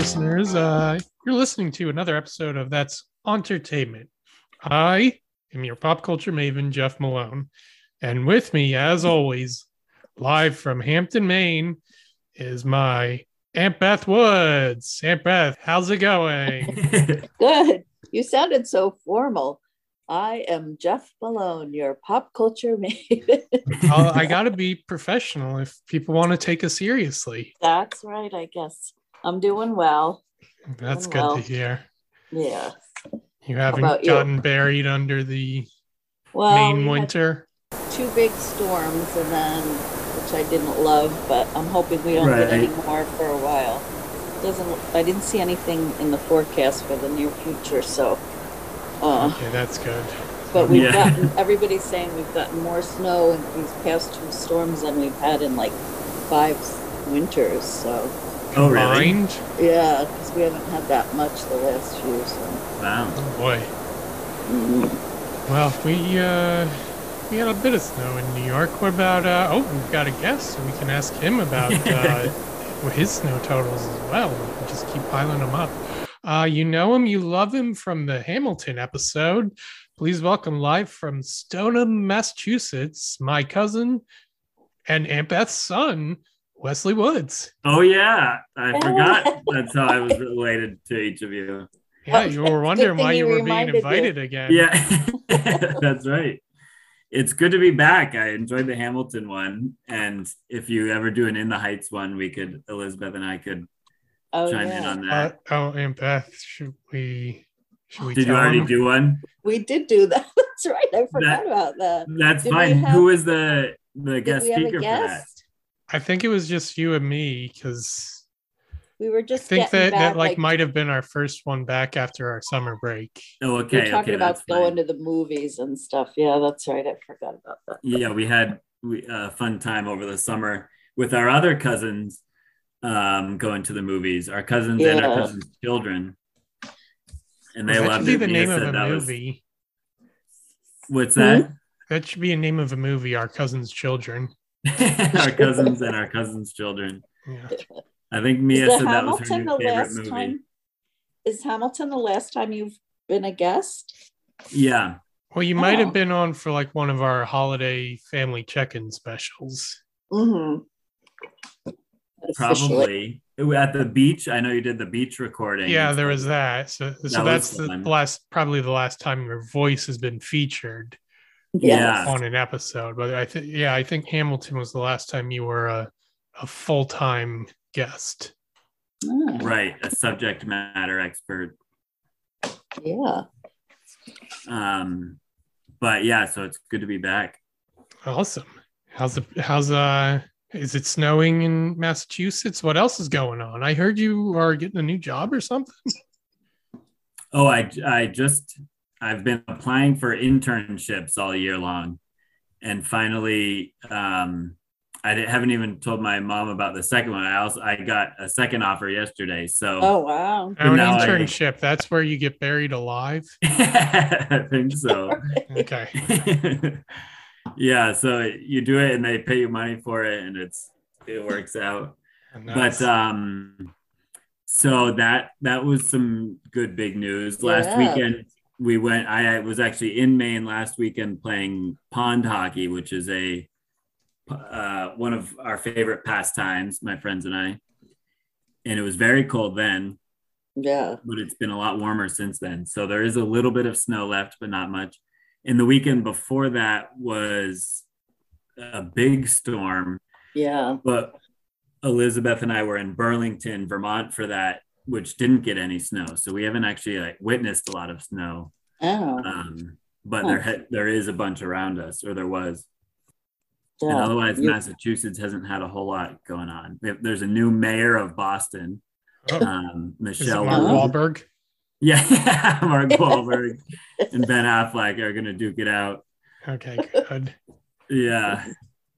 listeners. You're listening to another episode of That's Entertainment. I am your pop culture maven, Jeff Malone. And with me, as always, live from Hampton, Maine, is my Aunt Beth Woods. Aunt Beth, how's it going? Good. You sounded so formal. I am Jeff Malone, your pop culture maven. I got to be professional if people want to take us seriously. That's right, I guess. I'm doing well. That's good to hear. Yeah. You haven't gotten buried under the Maine winter? Two big storms, and then, which I didn't love, but I'm hoping we don't get any more for a while. I didn't see anything in the forecast for the near future, so. Okay, that's good. But we've gotten, everybody's saying we've gotten more snow in these past two storms than we've had in like 5 winters, so. Oh, really? Yeah, because we haven't had that much the last few, so. Wow. Oh, boy. Mm-hmm. Well, we had a bit of snow in New York. What about, we've got a guest, so we can ask him about his snow totals as well. We can just keep piling them up. You know him, you love him from the Hamilton episode. Please welcome live from Stoneham, Massachusetts, my cousin and Aunt Beth's son, Wesley Woods. Oh, yeah. I forgot that's how I was related to each of you. Yeah, you were wondering why you were being invited again. Yeah, that's right. It's good to be back. I enjoyed the Hamilton one. And if you ever do an In the Heights one, Elizabeth and I could chime in on that. Aunt Beth, should we Did you already do one? We did do that. That's right. I forgot about that. That's fine. Who was the guest speaker for that? I think it was just you and me, because we were just. I think that might have been our first one back after our summer break. Oh, okay. We were talking about going to the movies and stuff. Yeah, that's right. I forgot about that. Yeah, we had a fun time over the summer with our other cousins going to the movies. Our cousins and our cousins' children, and they loved it. That should be the name of a movie. What's that? That should be a name of a movie. Our cousins' children. Our cousins and our cousins' children. Yeah. I think Mia said that was her new favorite movie. Is Hamilton the last time you've been a guest? Yeah. Well, you might have been on for like one of our holiday family check-in specials. Mm-hmm. Probably at the beach. I know you did the beach recording. Yeah, there was that. So that's probably the last time your voice has been featured. Yeah, on an episode. But I think Hamilton was the last time you were a full-time guest. Right, a subject matter expert. Yeah. But yeah, so it's good to be back. Awesome. How's is it snowing in Massachusetts? What else is going on? I heard you are getting a new job or something. Oh, I've been applying for internships all year long, and finally, I haven't even told my mom about the second one. I got a second offer yesterday. So, oh wow, an internship. That's where you get buried alive. I think so. Okay. Yeah, so you do it, and they pay you money for it, and it works out. Nice. But so that was some good big news. Last weekend we went. I was actually in Maine last weekend playing pond hockey, which is one of our favorite pastimes, my friends and I. And it was very cold then. Yeah. But it's been a lot warmer since then. So there is a little bit of snow left, but not much. And the weekend before that was a big storm. Yeah. But Elizabeth and I were in Burlington, Vermont for that, which didn't get any snow. So we haven't actually witnessed a lot of snow. Oh. But there is a bunch around us, or there was. Yeah. And otherwise, Massachusetts hasn't had a whole lot going on. There's a new mayor of Boston, Michelle Wahlberg. Yeah, Mark Wahlberg and Ben Affleck are going to duke it out. Okay, good. Yeah.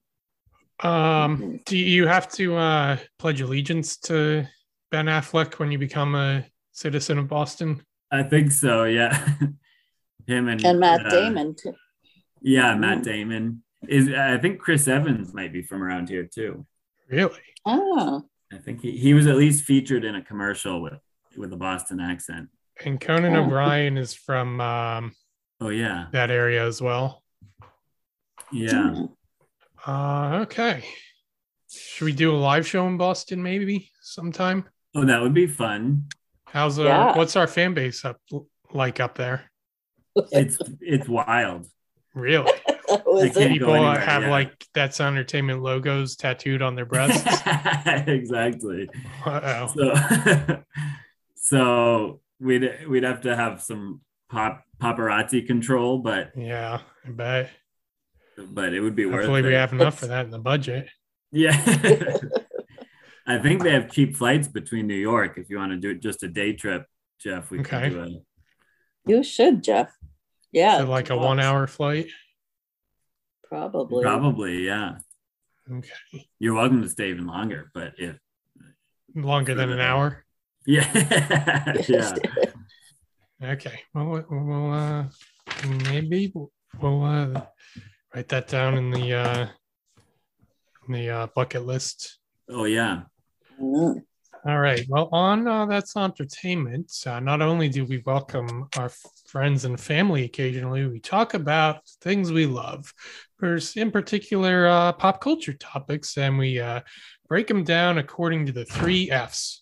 Do you have to pledge allegiance to Ben Affleck when you become a citizen of Boston? I think so, yeah. Him and Matt Damon, too. Yeah, Matt Damon. I think Chris Evans might be from around here, too. Really? Oh. I think he was at least featured in a commercial with a Boston accent. And Conan O'Brien is from Oh yeah, that area as well. yeah. Okay. Should we do a live show in Boston maybe sometime? Oh, that would be fun. What's our fan base up there? It's wild. Really? People have like That's Entertainment logos tattooed on their breasts. Exactly. Uh-oh. So we'd have to have some paparazzi control, but yeah, I bet. But it would be worth it. Hopefully we have enough for that in the budget. Yeah. I think they have cheap flights between New York. If you want to do just a day trip, Jeff, we could do it. You should, Jeff. Yeah. So like a 1 hour flight? Probably, yeah. Okay. You're welcome to stay even longer, but if longer than an hour? Yeah. Yeah. Okay. Well, maybe we'll write that down in the bucket list. Oh yeah. Mm. All right. Well, on That's Entertainment, not only do we welcome our friends and family occasionally, we talk about things we love, in particular pop culture topics, and we break them down according to the 3 F's.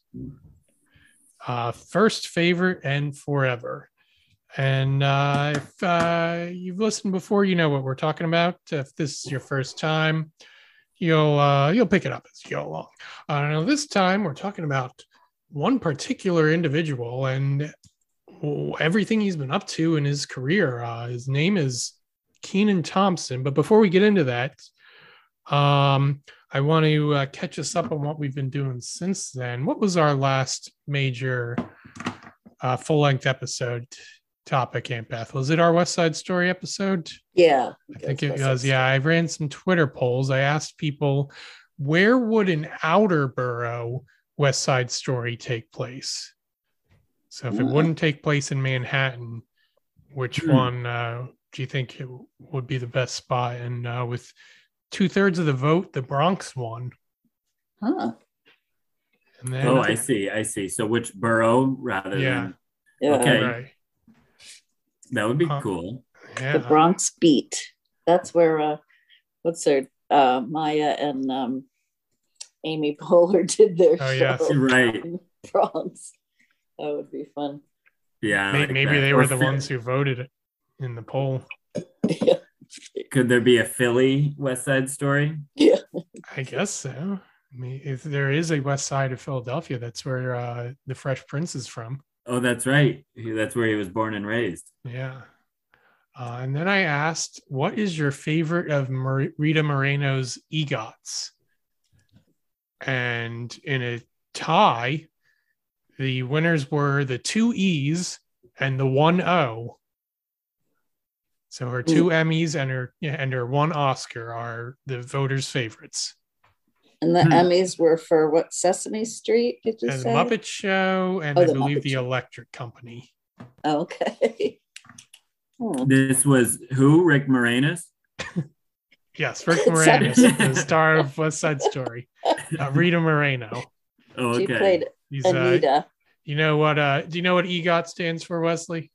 First, favorite, and forever. And if you've listened before, you know what we're talking about. If this is your first time, you'll pick it up as you go along. Now this time we're talking about one particular individual and everything he's been up to in his career. His name is Kenan Thompson. But before we get into that, I want to catch us up on what we've been doing since then. What was our last major full-length episode topic, Aunt Beth? Was it our West Side Story episode? Yeah. I think it was. Yeah, I ran some Twitter polls. I asked people, where would an outer borough West Side Story take place? So if it wouldn't take place in Manhattan, which one do you think it would be the best spot? And with 2/3 of the vote, the Bronx won. Huh. And then, I see. So which borough rather than... Yeah. Okay. Right. That would be cool. Yeah. The Bronx Beat. That's where Maya and Amy Poehler did their show. Yes. Right. In Bronx. That would be fun. Yeah. Maybe they were the ones who voted in the poll. Yeah. Could there be a Philly West Side Story? Yeah. I guess so. I mean, if there is a West Side of Philadelphia, that's where the Fresh Prince is from. Oh, that's right. That's where he was born and raised. Yeah. And then I asked, what is your favorite of Rita Moreno's EGOTs? And in a tie, the winners were the 2 E's and the 1 O. So her 2 Emmys and her 1 Oscar are the voters' favorites. And the Emmys were for what, Sesame Street, did you say? The Muppet Show and I believe the Electric Company. Okay. This was who? Rick Moranis? Yes, Rick Moranis, the star of West Side Story. Rita Moreno. Oh, okay. She played Anita. Do you know what EGOT stands for, Wesley?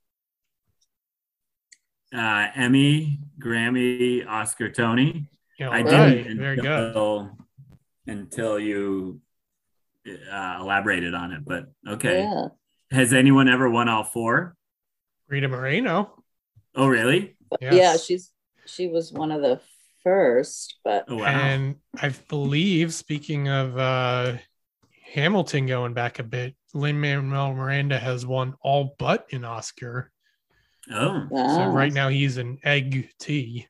Emmy, Grammy, Oscar, Tony. I didn't very good. Until you elaborated on it, but okay. Yeah. Has anyone ever won all 4? Rita Moreno. Oh, really? Yes. Yeah, she was one of the first, but oh, wow. And I believe, speaking of Hamilton going back a bit, Lin-Manuel Miranda has won all but an Oscar. Oh. wow. So right now he's an egg T.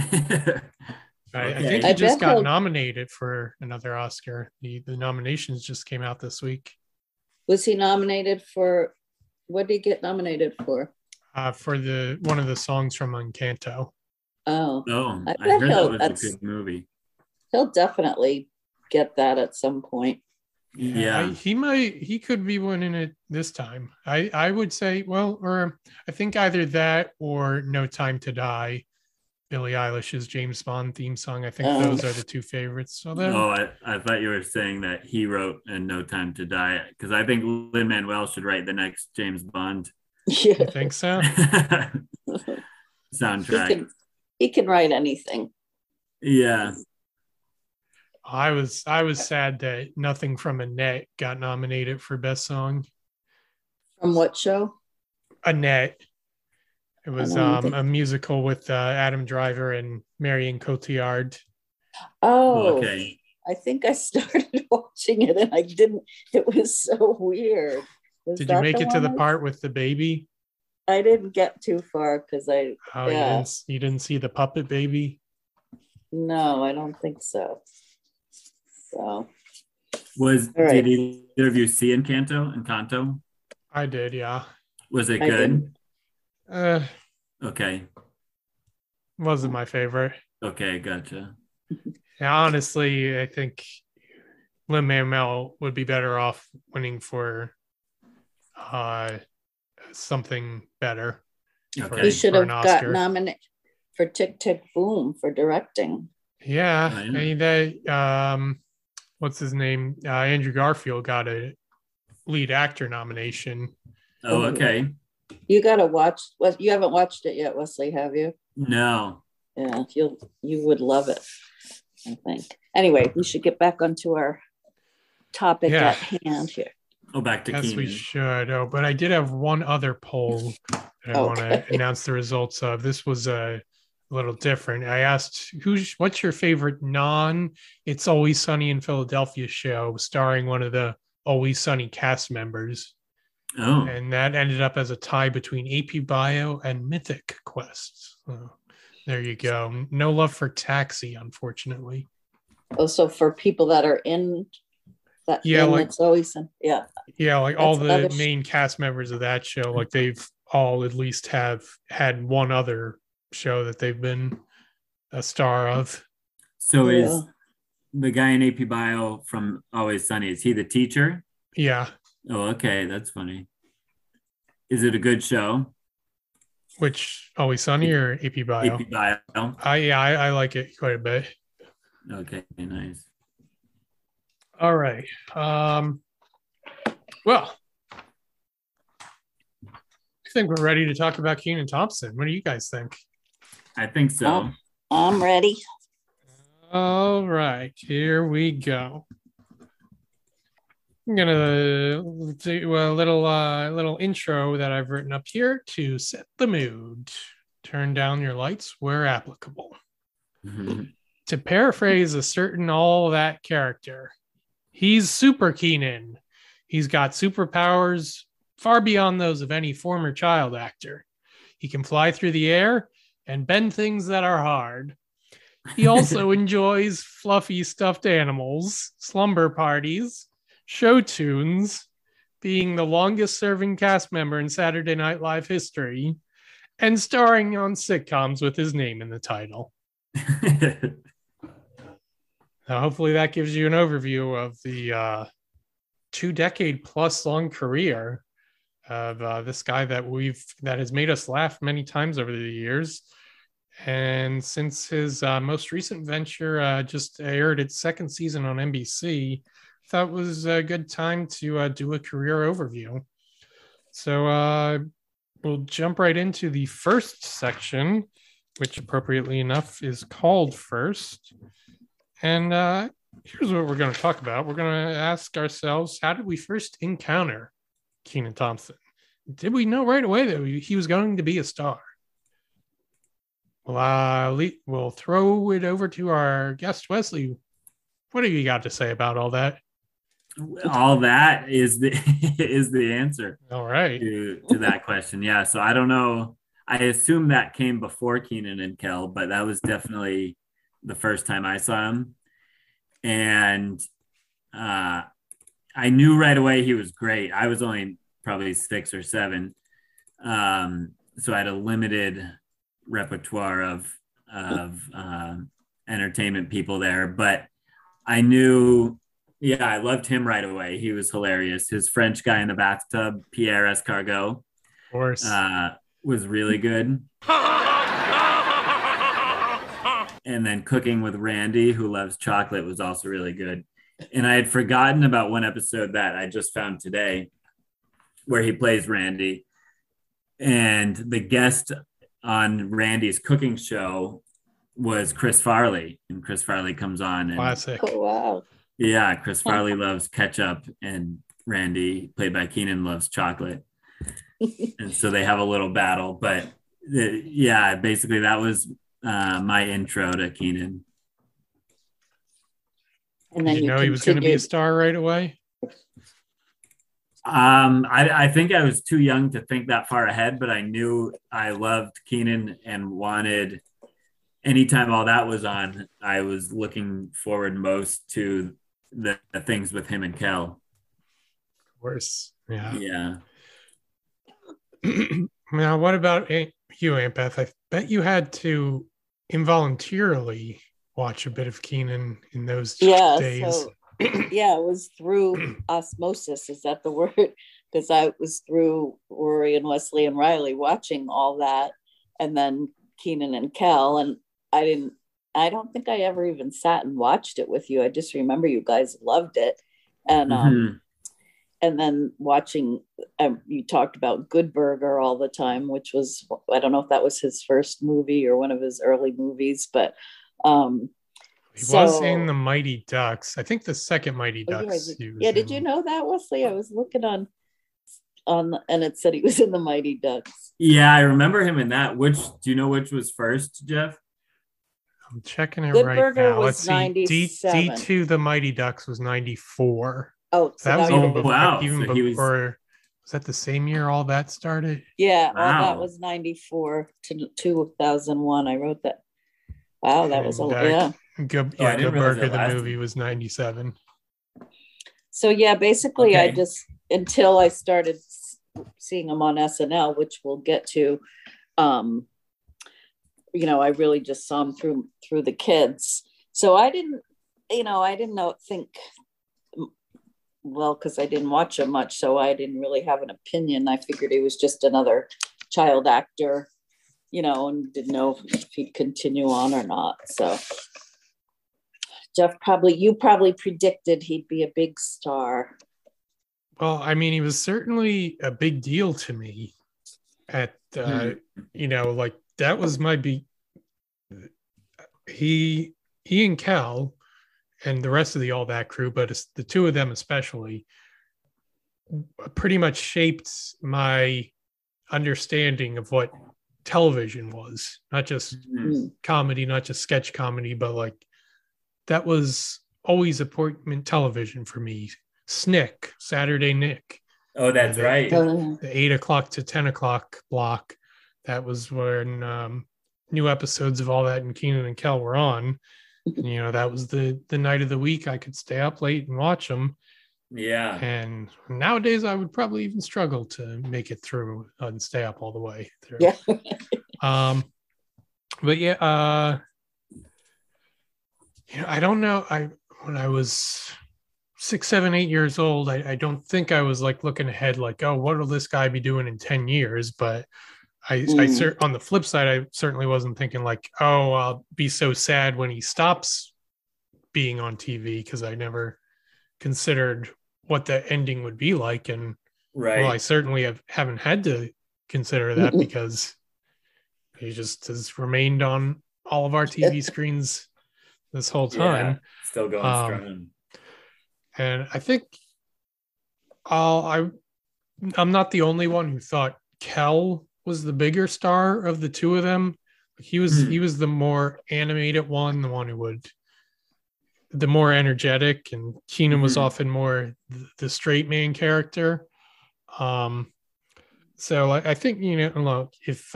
I think I he just bet got nominated for another Oscar. The nominations just came out this week. Was he nominated for, what did he get nominated for? For one of the songs from Encanto. Oh. I bet heard that was a good movie. He'll definitely get that at some point. Yeah. He could be winning it this time. I would say, or I think either that or No Time to Die Billie Eilish's James Bond theme song. I think those are the two favorites. So then, I thought you were saying that he wrote in No Time to Die, because I think Lin-Manuel should write the next James Bond. Yeah. You think so? Soundtrack. He can write anything. Yeah. I was sad that Nothing from Annette got nominated for Best Song. From what show? Annette. It was a musical with Adam Driver and Marion Cotillard. Oh, okay. I think I started watching it and I didn't. It was so weird. Did you make it to the part with the baby? I didn't get too far because you didn't see the puppet baby? No, I don't think so. So did either of you see Encanto? I did, yeah. Was it good? Okay. Wasn't my favorite. Okay, gotcha. Yeah, honestly, I think Lin-Manuel would be better off winning for something better. Okay. He should have got nominated for Tick Tick Boom for directing. Yeah, I mean, what's his name? Andrew Garfield got a lead actor nomination. Oh, okay. You gotta watch. You haven't watched it yet, Wesley, have you? No. Yeah, you would love it, I think. Anyway, we should get back onto our topic at hand here. Oh, back to Keenan. Yes, we should. Oh, but I did have one other poll that I want to announce the results of. This was a little different. I asked, what's your favorite non-It's Always Sunny in Philadelphia show starring one of the Always Sunny cast members? Oh. And that ended up as a tie between AP Bio and Mythic Quest. So there you go. No love for Taxi, unfortunately. Oh, so for people that are in that It's Always Sunny. Yeah. Yeah, like all the main cast members of that show, like they've all at least have had one other show that they've been a star of. So is the guy in AP Bio from Always Sunny, is he the teacher? Yeah. Oh, okay. That's funny. Is it a good show? Which, Always Sunny or AP Bio? AP Bio. I like it quite a bit. Okay, nice. All right. Well, I think we're ready to talk about Kenan Thompson. What do you guys think? I think so. I'm ready. All right, here we go. I'm gonna do a little intro that I've written up here to set the mood. Turn down your lights where applicable. Mm-hmm. To paraphrase a certain All That character, he's Super Kenan. He's got superpowers far beyond those of any former child actor. He can fly through the air and bend things that are hard. He also enjoys fluffy stuffed animals, slumber parties, show tunes, being the longest serving cast member in Saturday Night Live history, and starring on sitcoms with his name in the title. Now, hopefully that gives you an overview of the 2-decade plus long career of this guy that has made us laugh many times over the years. And since his most recent venture just aired its second season on NBC, I thought it was a good time to do a career overview. So we'll jump right into the first section, which appropriately enough is called First. And here's what we're going to talk about. We're going to ask ourselves, how did we first encounter Kenan Thompson? Did we know right away that he was going to be a star? We'll throw it over to our guest, Wesley. What do you got to say about all that? All that is the answer. All right. To that question. Yeah. So I don't know. I assume that came before Kenan and Kel, but that was definitely the first time I saw him. And I knew right away he was great. I was only probably 6 or 7. So I had a limited repertoire of entertainment people there, but I knew, I loved him right away. He was hilarious. His French guy in the bathtub, Pierre Escargot, of course, was really good. and then Cooking with Randy, who loves chocolate, was also really good. And I had forgotten about one episode that I just found today where he plays Randy. And the guest on Randy's cooking show was Chris Farley. And Chris Farley comes on. And, classic. Oh, wow. Yeah, Chris Farley loves ketchup, and Randy, played by Keenan, loves chocolate. And so they have a little battle. But yeah, basically that was my intro to Keenan. And then you know he was going to be a star right away? I think I was too young to think that far ahead, but I knew I loved Keenan and wanted, anytime all that was on, I was looking forward most to the things with him and Kel. Of course. Yeah. Yeah. Now, what about you, Aunt Beth? I bet you had to involuntarily watch a bit of Keenan in those days. So, yeah, it was through osmosis. Is that the word? Because I was through Rory and Wesley and Riley watching all that, and then Keenan and Kel. And I don't think I ever even sat and watched it with you. I just remember you guys loved it. And and then watching, you talked about Good Burger all the time, which was, I don't know if that was his first movie or one of his early movies, but he was in the Mighty Ducks. I think the second Mighty Ducks. Yeah, did you know that, Wesley? I was looking on and it said he was in the Mighty Ducks. Yeah, I remember him in that. Do you know which was first, Jeff? I'm checking it Good right Burger now. Was Let's see. 97. D2 The Mighty Ducks was 94. Oh, so that was even before. Wow. Even so before. Was that the same year all that started? Yeah, wow. All that was 94 to 2001. I wrote that. Wow, that was yeah. Good Burger, the movie, was 97. So yeah, basically I just, until I started seeing him on SNL, which we'll get to, I really just saw him through the kids. So I didn't think, well, because I didn't watch him much, so I didn't really have an opinion. I figured he was just another child actor, and didn't know if he'd continue on or not. So Jeff, you probably predicted he'd be a big star. Well, I mean, he was certainly a big deal to me at, like that was my he and Cal and the rest of the All That crew, but it's the two of them especially, pretty much shaped my understanding of what television was. Not just comedy, not just sketch comedy, but like that was always appointment television for me. Snick, Saturday Nick. Oh, that's right. The 8 o'clock to 10 o'clock block. That was when new episodes of All That and Keenan and Kel were on. And, that was the night of the week I could stay up late and watch them. Yeah. And nowadays I would probably even struggle to make it through and stay up all the way through. Yeah. But yeah, I don't know. When I was 6, 7, 8 years old, I don't think I was like looking ahead, like, oh, what will this guy be doing in 10 years? But on the flip side, I certainly wasn't thinking like, oh, I'll be so sad when he stops being on TV, because I never considered what the ending would be like. And right. Well, I certainly haven't had to consider that because he just has remained on all of our TV screens this whole time. Yeah, still going strong. And I think I'm not the only one who thought Kel was the bigger star of the two of them. He was the more animated one, the more energetic, and Keenan was often more the straight man character. So I think, look, if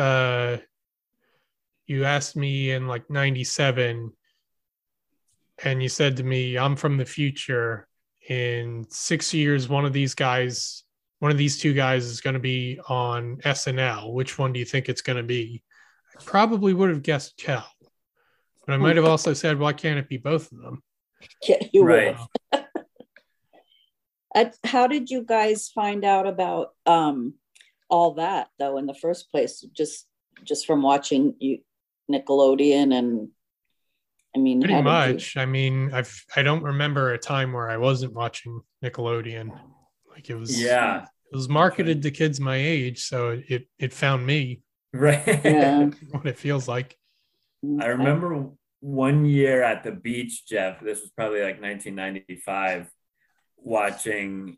you asked me in like 97 and you said to me, I'm from the future, in 6 years, one of these two guys is going to be on SNL. Which one do you think it's going to be? I probably would have guessed Kel, but I might have also said, why can't it be both of them? Yeah, you right. How did you guys find out about All That, though, in the first place? Just from watching Nickelodeon and I mean, pretty much. I mean, I don't remember a time where I wasn't watching Nickelodeon. Like it was marketed to kids my age, so it found me. Right. Yeah. What it feels like. I remember one year at the beach, Jeff. This was probably like 1995. Watching.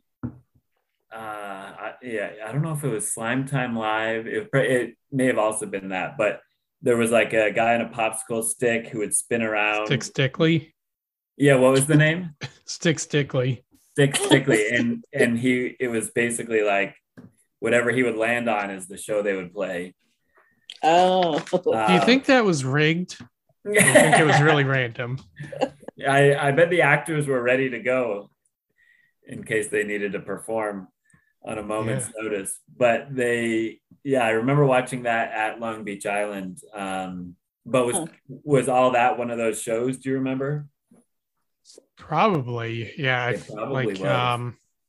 I don't know if it was Slime Time Live. It may have also been that, but there was like a guy in a popsicle stick who would spin around. Stickly. Yeah, what was the name? Stickly. Stickly, and it was basically like whatever he would land on is the show they would play. Oh, do you think that was rigged? I think it was really random. I bet the actors were ready to go in case they needed to perform on a moment's notice. But I remember watching that at Long Beach Island. But was all that one of those shows? Do you remember? Probably, yeah. It probably was.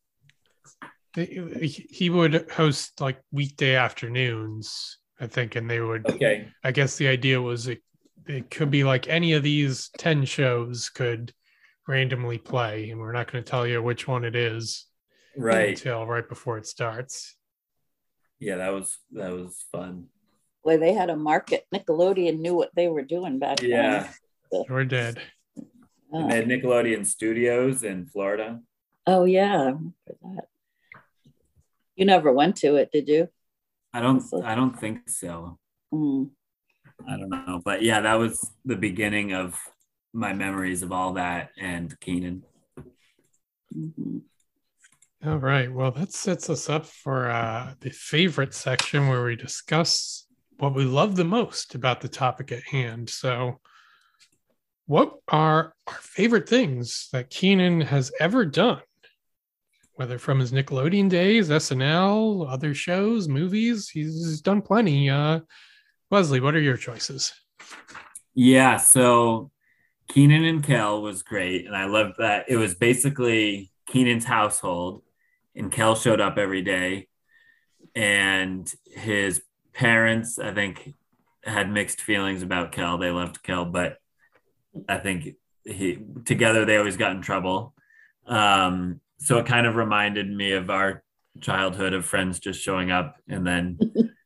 He would host like weekday afternoons, I think, and they would. Okay. I guess the idea was it could be like any of these 10 shows could randomly play, and we're not going to tell you which one it is, right, until right before it starts. Yeah, that was fun. Well, they had a market. Nickelodeon knew what they were doing back then. Yeah, sure did. And they had Nickelodeon Studios in Florida. Oh yeah, I remember that. You never went to it, did you? I don't think so. I don't know, but yeah, that was the beginning of my memories of all that and Keenan. Mm-hmm. All right, well, that sets us up for the favorite section where we discuss what we love the most about the topic at hand. So what are our favorite things that Keenan has ever done? Whether from his Nickelodeon days, SNL, other shows, movies, he's done plenty. Leslie, what are your choices? Yeah, so Keenan and Kel was great. And I loved that. It was basically Keenan's household, and Kel showed up every day. And his parents, I think, had mixed feelings about Kel. They loved Kel, but I think together they always got in trouble. So it kind of reminded me of our childhood of friends just showing up, and then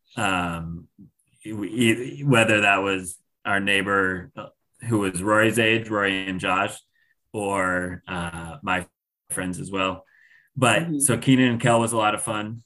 whether that was our neighbor who was Rory's age, Rory and Josh, or my friends as well. But so Keenan and Kel was a lot of fun.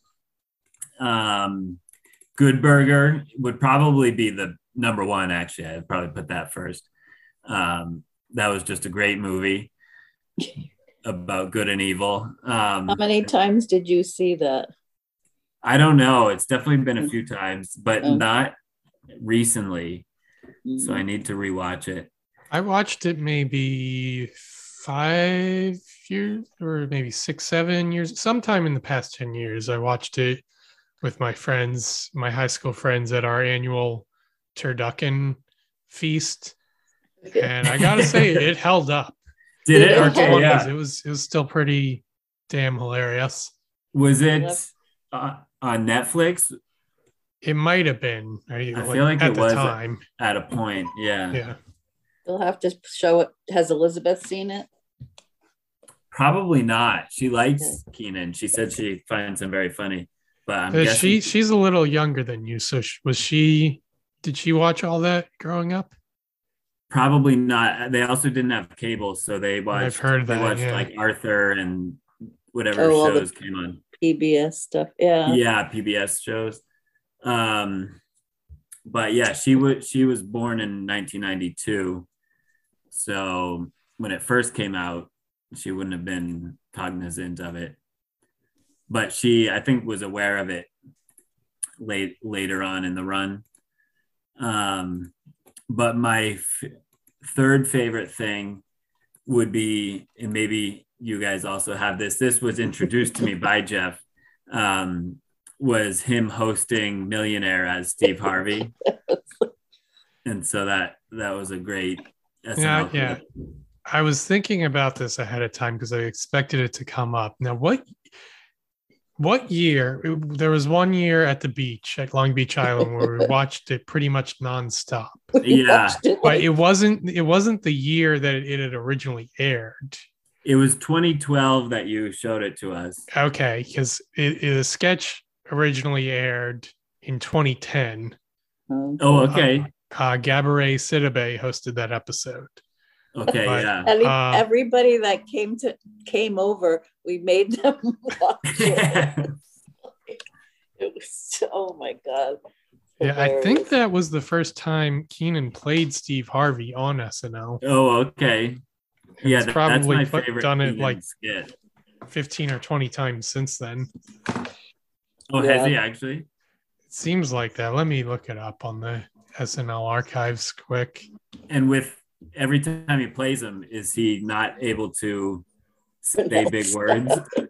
Good Burger would probably be the number one. Actually, I'd probably put that first. That was just a great movie about good and evil. How many times did you see that? I don't know. It's definitely been a few times, but not recently. So I need to rewatch it. I watched it maybe 5 years or maybe 6, 7 years. Sometime in the past 10 years, I watched it with my friends, my high school friends, at our annual turducken feast. And I gotta say, it held up. Did it? Okay, yeah. It was still pretty damn hilarious. Was it on Netflix? It might have been. I feel like at it the was time. At a point. Yeah. Yeah. They'll have to show it. Has Elizabeth seen it? Probably not. She likes Keenan. She said she finds him very funny. But I'm guessing she's a little younger than you. So did she watch all that growing up? Probably not. They also didn't have cable, so they watched. I've heard that. They watched like Arthur and whatever shows came on. PBS stuff. Yeah. Yeah, PBS shows. But yeah, she was born in 1992. So when it first came out, she wouldn't have been cognizant of it. But she, I think, was aware of it later on in the run. But my third favorite thing would be, and maybe you guys also have this was introduced to me by Jeff, was him hosting Millionaire as Steve Harvey. And so that was a great SNL. Yeah. I was thinking about this ahead of time because I expected it to come up. Now, What year? There was one year at the beach at Long Beach Island where we watched it pretty much nonstop. Yeah, but it wasn't the year that it had originally aired. It was 2012 that you showed it to us. Okay, because the sketch originally aired in 2010. Oh, okay. Gabourey Sidibe hosted that episode. Okay, but, yeah. Everybody that came over, we made them watch it. It was, oh my God. Yeah, I think that was the first time Kenan played Steve Harvey on SNL. Oh, okay. And yeah, probably that's my favorite. Done it like skit. 15 or 20 times since then. Oh, yeah. Has he actually? It seems like that. Let me look it up on the SNL archives quick. And with every time he plays them, is he not able to say big words?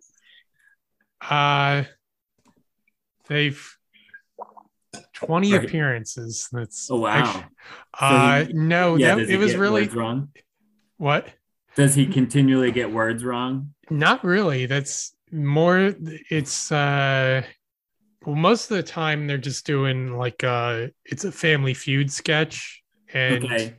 They've 20 appearances. That's wow. No, yeah, it was really wrong. What? Does he continually get words wrong? Not really. That's more. It's well, most of the time they're just doing like it's a Family Feud sketch, and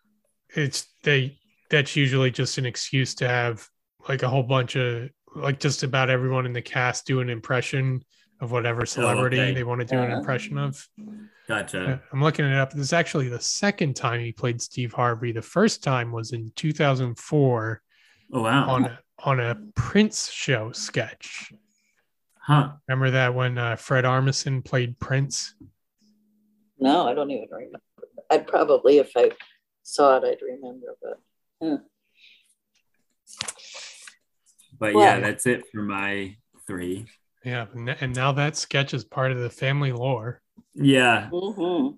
that's usually just an excuse to have like a whole bunch of like just about everyone in the cast do an impression of whatever celebrity they want to do an impression of. Gotcha. I'm looking it up. This is actually the second time he played Steve Harvey. The first time was in 2004. Oh wow! On a Prince show sketch. Huh? Remember that when Fred Armisen played Prince? No, I don't even remember. I'd probably, if I saw it, I'd remember. But yeah, that's it for my 3. Yeah, and now that sketch is part of the family lore. Yeah. Mm-hmm.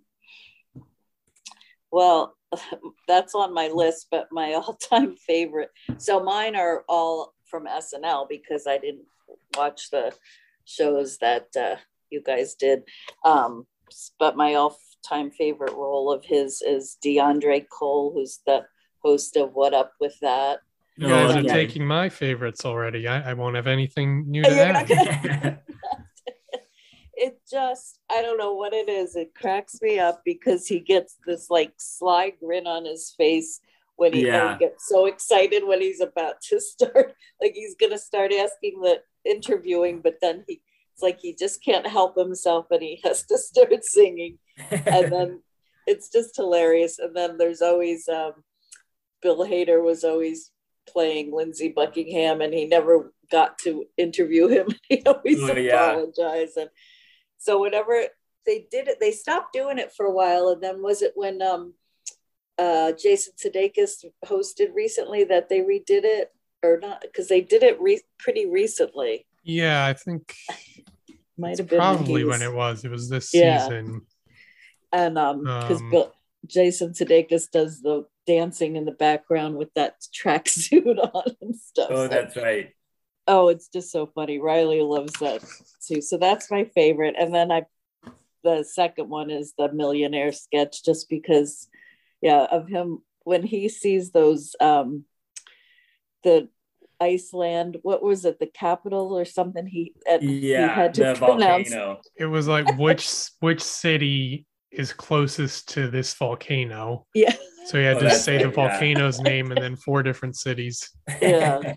Well, that's on my list, but my all-time favorite. So mine are all from SNL because I didn't watch the shows that you guys did. But my all-time favorite role of his is DeAndre Cole, who's the host of What Up With That. You guys are taking my favorites already. I won't have anything new to add. It just, I don't know what it is. It cracks me up because he gets this like sly grin on his face when he gets so excited when he's about to start, like he's going to start asking the interviewing, but then it's like he just can't help himself and he has to start singing. And then it's just hilarious. And then there's always, Bill Hader was always playing Lindsey Buckingham and he never got to interview him. He always apologized. And so whenever they did it, they stopped doing it for a while. And then was it when Jason Sudeikis hosted recently that they redid it or not? Because they did it pretty recently. Yeah, I think might have been probably when it was this season. And because Jason Sudeikis does the dancing in the background with that tracksuit on and stuff. Oh, that's right. Oh, it's just so funny. Riley loves that too. So that's my favorite. And then the second one is the millionaire sketch, just because, of him when he sees those, the Iceland, what was it, the capital or something? He had to pronounce. Volcano. It was like which city is closest to this volcano? Yeah. So he had to say the volcano's name and then 4 different cities. Yeah.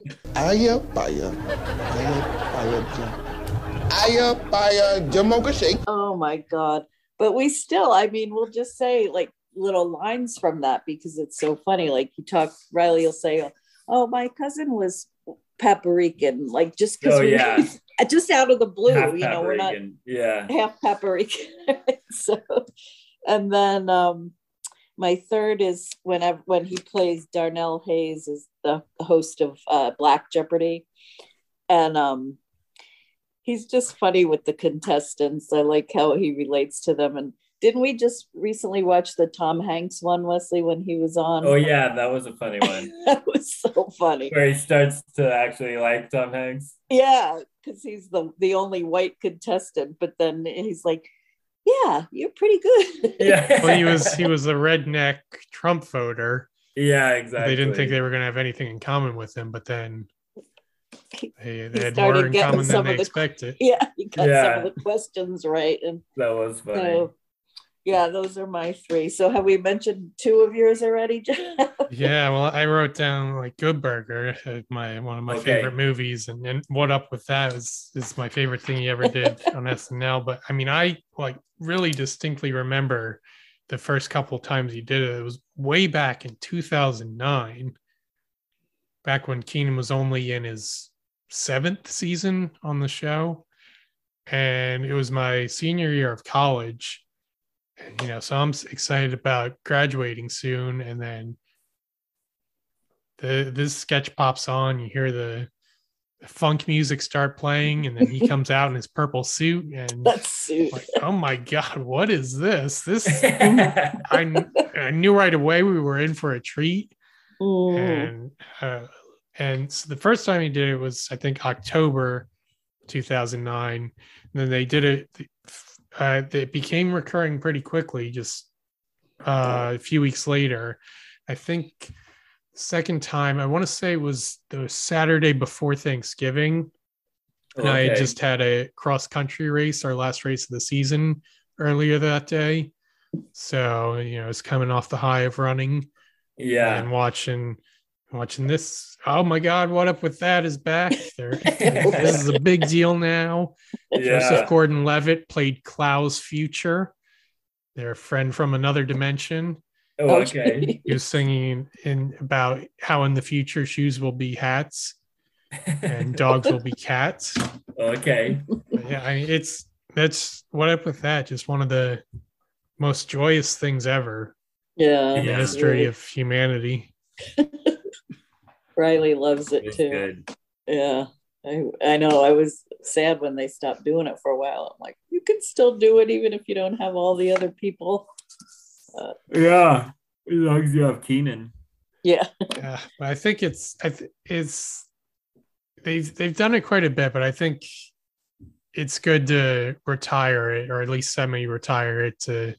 Oh my God. But we still, I mean, we'll just say like little lines from that because it's so funny. Like Riley will say, oh, my cousin was Paparican, like just because just out of the blue, half we're not half Paparican. So, and then my third is when he plays Darnell Hayes is the host of Black Jeopardy, and he's just funny with the contestants. I like how he relates to them. And didn't we just recently watch the Tom Hanks one, Wesley, when he was on? Oh yeah, that was a funny one. That was so funny. Where he starts to actually like Tom Hanks. Yeah, because he's the only white contestant, but then he's like, yeah, you're pretty good. Yeah. Well, he was a redneck Trump voter. Yeah, exactly. They didn't think they were going to have anything in common with him, but then They had more in common than they expected. Yeah, he got some of the questions right. And that was funny. So, yeah, those are my three. So have we mentioned two of yours already, Jeff? Yeah, well, I wrote down like Good Burger, one of my favorite movies, and What Up With That is my favorite thing he ever did on SNL. But I mean, I like really distinctly remember the first couple of times he did it. It was way back in 2009, back when Kenan was only in his 7th season on the show, and it was my senior year of college. And, so I'm excited about graduating soon, and then this sketch pops on. You hear the funk music start playing, and then he comes out in his purple suit, and that suit. Like, oh my god, what is this? I knew right away we were in for a treat. And so the first time he did it was, I think, October 2009. And then they did it. It became recurring pretty quickly. Just a few weeks later, I think. Second time, I want to say, was the Saturday before Thanksgiving. And I had just had a cross-country race, our last race of the season, earlier that day. So, it's coming off the high of running. Yeah. And watching this. Oh my God, What Up With That is back. This is a big deal now. Yeah. Joseph Gordon-Levitt played Klaus Future, their friend from another dimension. Oh, okay. He was singing about how in the future shoes will be hats and dogs will be cats. Okay. But yeah, that's What Up With That. Just one of the most joyous things ever. Yeah. In the history of humanity. Riley loves it too. Good. Yeah. I know. I was sad when they stopped doing it for a while. I'm like, you can still do it even if you don't have all the other people. Yeah, as long as you have Kenan. Yeah. Yeah, but I think they've done it quite a bit, but I think it's good to retire it, or at least semi-retire it, to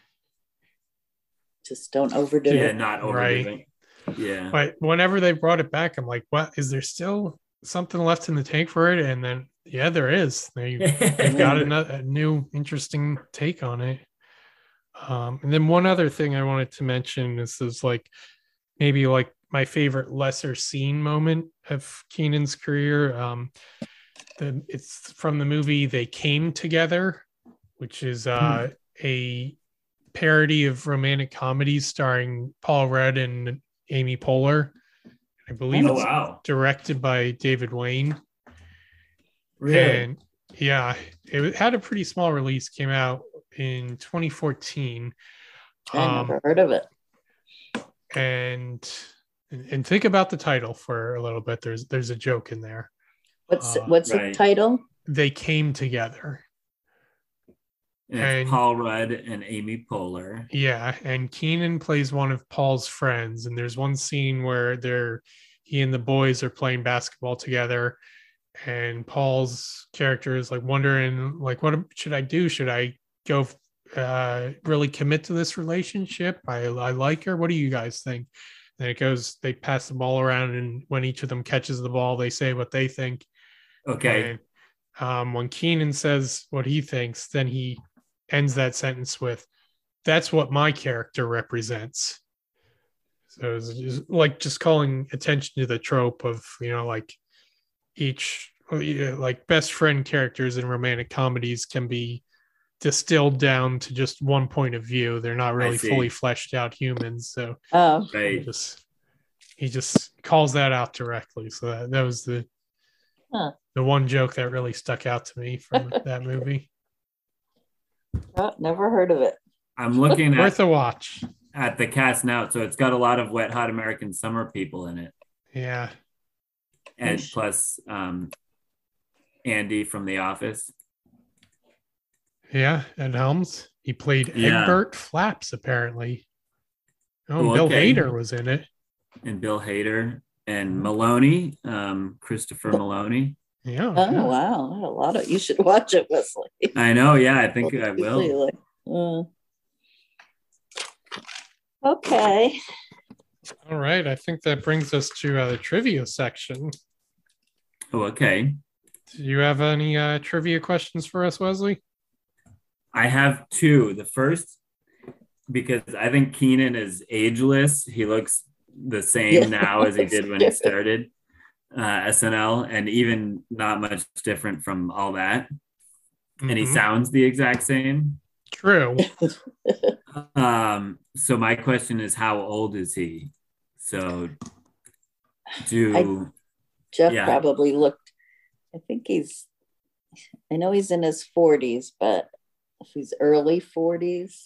just don't overdo it. Yeah, not overdo it. Yeah. But whenever they brought it back, I'm like, what? Is there still something left in the tank for it? And then, yeah, there is. They've got a new interesting take on it. And then one other thing I wanted to mention is like maybe like my favorite lesser seen moment of Kenan's career. It's from the movie They Came Together, which is a parody of romantic comedies starring Paul Rudd and Amy Poehler. I believe it's directed by David Wayne. Really? And yeah, it had a pretty small release, came out in 2014. I never heard of it. And think about the title for a little bit. There's a joke in there. What's the title? They Came Together. And Paul Rudd and Amy Poehler. Yeah, and Kenan plays one of Paul's friends, and there's one scene where he and the boys are playing basketball together, and Paul's character is like wondering, like, what should I do? Should I go really commit to this relationship? I like her. What do you guys think? And they pass the ball around, and when each of them catches the ball, they say what they think. Okay. And when Kenan says what he thinks, then he ends that sentence with, "That's what my character represents." So it's just calling attention to the trope of, like each, like best friend characters in romantic comedies can be distilled down to just one point of view. They're not really fully fleshed out humans. So he just calls that out directly. So that was the one joke that really stuck out to me from that movie. Oh, never heard of it. I'm looking at worth a watch at the cast now, so it's got a lot of Wet Hot American Summer people in it. Yeah, and plus Andy from The Office. Yeah, Ed Helms. He played Egbert Flaps, apparently. Bill Hader was in it. And Bill Hader and Maloney, Christopher Maloney. Yeah. Oh, wow. A lot of, you should watch it, Wesley. I know. Yeah, I think I will. Okay. All right. I think that brings us to the trivia section. Oh, okay. Do you have any trivia questions for us, Wesley? I have two. The first, because I think Keenan is ageless. He looks the same now as he did when he started SNL, and even not much different from all that. And he sounds the exact same. True. So my question is, how old is he? So Jeff probably looked, I know he's in his 40s, but if he's early 40s,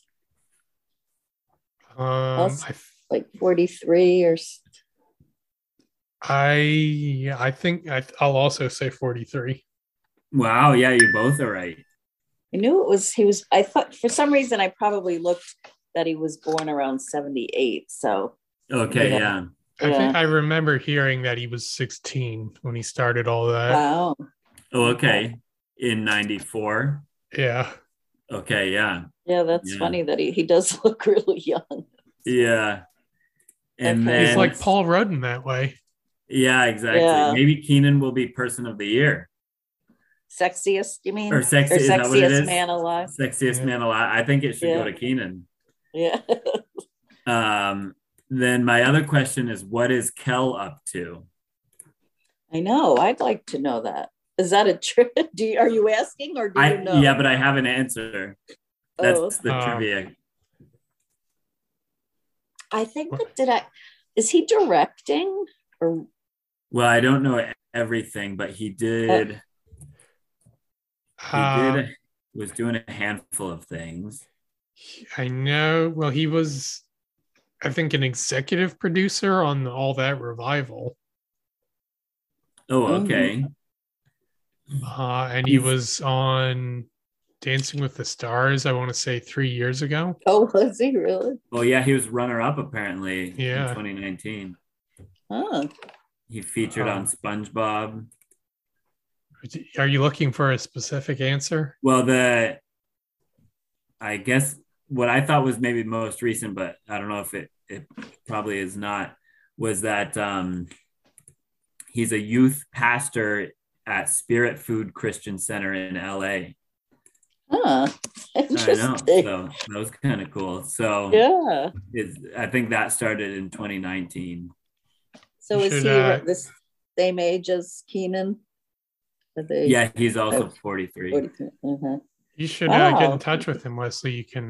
like 43 or. I think I'll also say 43. Wow, yeah, you both are right. I knew I thought for some reason I probably looked that he was born around 78. So okay, yeah. I think I remember hearing that he was 16 when he started all that. Wow. Oh, okay. In 94. Yeah. Okay, yeah. Yeah, that's funny that he does look really young. Yeah. And then he's like Paul Rudd in that way. Yeah, exactly. Yeah. Maybe Keenan will be Person of the Year. Sexiest, you mean? Or sexiest man alive. Sexiest man alive. I think it should go to Keenan. Yeah. Then my other question is, what is Kel up to? I know. I'd like to know that. Is that a trick? Are you asking or do you know? Yeah, but I have an answer. That's the trivia. I think is he directing or? Well, I don't know everything, but he did. Was doing a handful of things. I know. Well, he was, I think, an executive producer on All That Revival. Oh, okay. And he was on Dancing with the Stars, I want to say 3 years ago. Oh, was he really? Well, yeah, he was runner-up apparently in 2019. Oh. He featured on SpongeBob. Are you looking for a specific answer? Well, I guess what I thought was maybe most recent, but I don't know if it probably is not, was that he's a youth pastor at Spirit Food Christian Center in LA. Interesting. I know. So that was kind of cool. So yeah, I think that started in 2019. So is he the same age as Keenan? Yeah, he's also 43. 43. Uh-huh. You should get in touch with him, Wesley. You can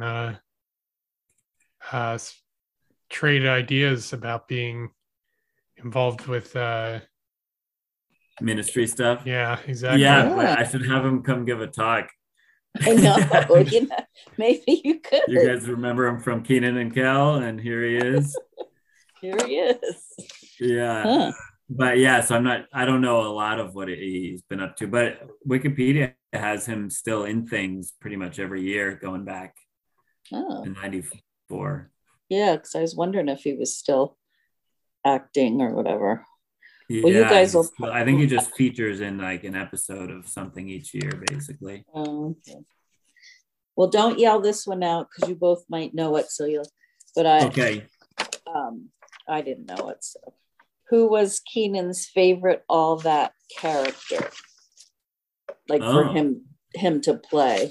trade ideas about being involved with ministry stuff. Yeah, exactly. Yeah, I should have him come give a talk. I know. Maybe you could. You guys remember him from Kenan and Kel, and here he is. Here he is. Yeah. Huh. But yeah, so I don't know a lot of what he's been up to, but Wikipedia has him still in things pretty much every year going back in 94. Yeah, because I was wondering if he was still acting or whatever. Yeah, well, you guys will. I think he just features in like an episode of something each year, basically. Okay. Well, don't yell this one out because you both might know it. Okay. I didn't know it. So, who was Keenan's favorite All That character? Like for him to play.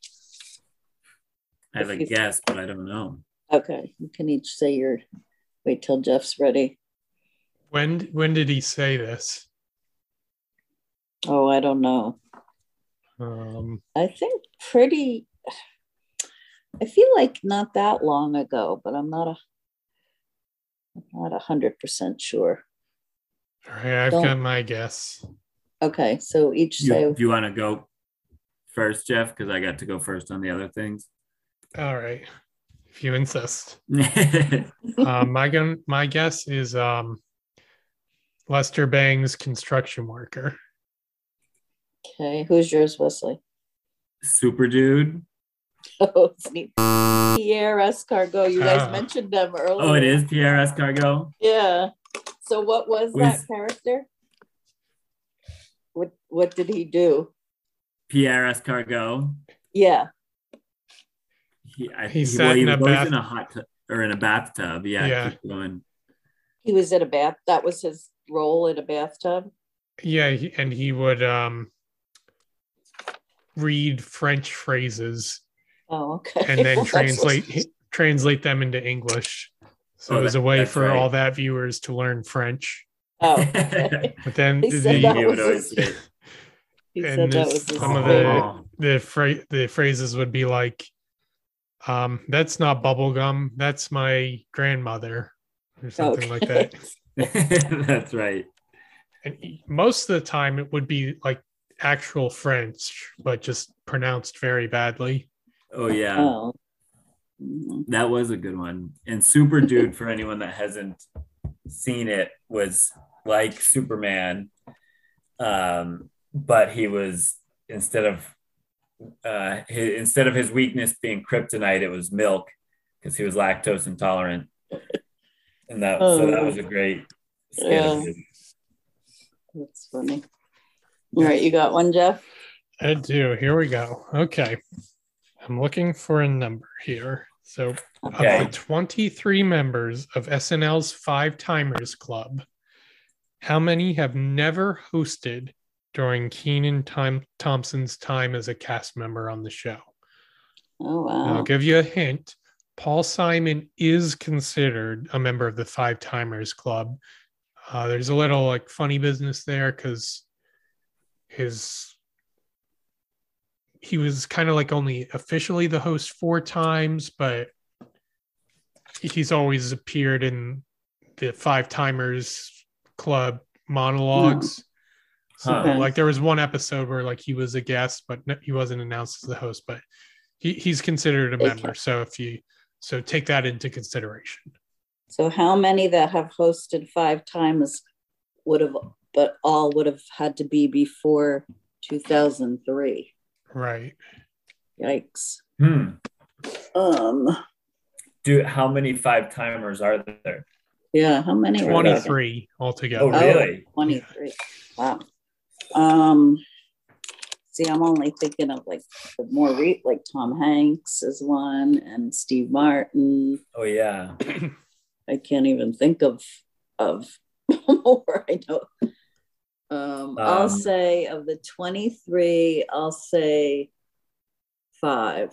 I have a guess, but I don't know. Okay, you can each say your. Wait till Jeff's ready. When did he say this? Oh, I don't know. I think I feel like not that long ago, but I'm not 100% sure. All right, I've got my guess. Okay, so each say. Do you want to go first, Jeff? Because I got to go first on the other things. All right, if you insist. My guess is Lester Bangs, construction worker. Okay, who's yours, Wesley? Super Dude. Oh, it's neat. Pierre Escargot. You guys mentioned them earlier. Oh, it is Pierre Escargot? Yeah. So what was that character? What did he do? Pierre Escargot. Yeah. He was in a hot tub or in a bathtub. Yeah. Keep going. He was in a bath. That was his role in a bathtub. Yeah, and he would read French phrases. Oh, okay. And then translate them into English. So it was a way for all that viewers to learn French. Oh, okay. But then he said that was some of the phrases would be like, that's not bubblegum, that's my grandmother, or something like that. That's right. And most of the time it would be like actual French, but just pronounced very badly. Oh yeah. Oh. That was a good one. And Super Dude, for anyone that hasn't seen it, was like Superman, but he was instead of his weakness being kryptonite, it was milk, because he was lactose intolerant. And that was a great skit. That's funny. All right, you got one, Jeff? I do. Here we go. Okay. I'm looking for a number here. So, of the 23 members of SNL's Five Timers Club, how many have never hosted during Kenan Thompson's time as a cast member on the show? Oh, wow. I'll give you a hint. Paul Simon is considered a member of the Five Timers Club. There's a little like funny business there because he was kind of like only officially the host 4 times, but he's always appeared in the Five Timers Club monologues. So like there was one episode where like he was a guest, but he wasn't announced as the host, but he's considered a member. So take that into consideration. So how many that have hosted 5 times would have had to be before 2003? Right. Yikes. How many 5 timers are there? Yeah, how many? 23 altogether. Oh, really? 23. Yeah. Wow. See, I'm only thinking of like the more like Tom Hanks is one, and Steve Martin. Oh yeah. I can't even think of more. I know. I'll say of the 23, I'll say 5.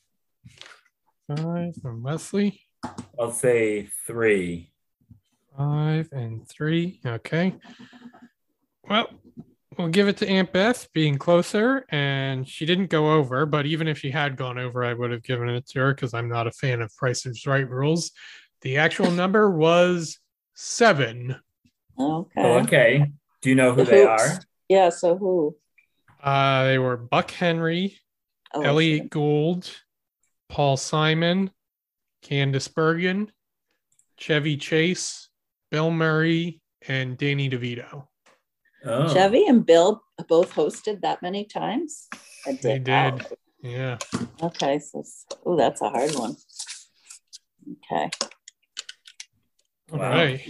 5 from Wesley. I'll say 3. 5 and 3. Okay. Well, we'll give it to Aunt Beth being closer, and she didn't go over, but even if she had gone over, I would have given it to her because I'm not a fan of Price is Right rules. The actual number was 7. Okay. Do you know who they are? Yeah, so who? They were Buck Henry, Elliot Gould, Paul Simon, Candice Bergen, Chevy Chase, Bill Murray, and Danny DeVito. Oh. Chevy and Bill both hosted that many times? They did. Yeah. Okay, so that's a hard one. Okay. All right.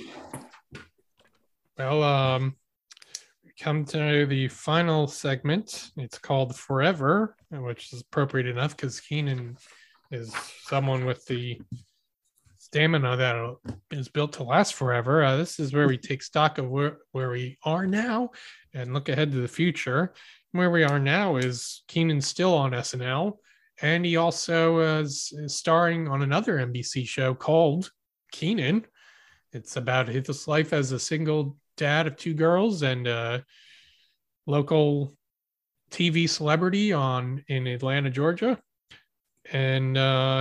Well, we come to the final segment. It's called Forever, which is appropriate enough because Kenan is someone with the stamina that is built to last forever. This is where we take stock of where we are now and look ahead to the future. Where we are now is Kenan's still on SNL, and he also is starring on another NBC show called Kenan. It's about his life as a single dad of 2 girls and a local TV celebrity in Atlanta, Georgia. And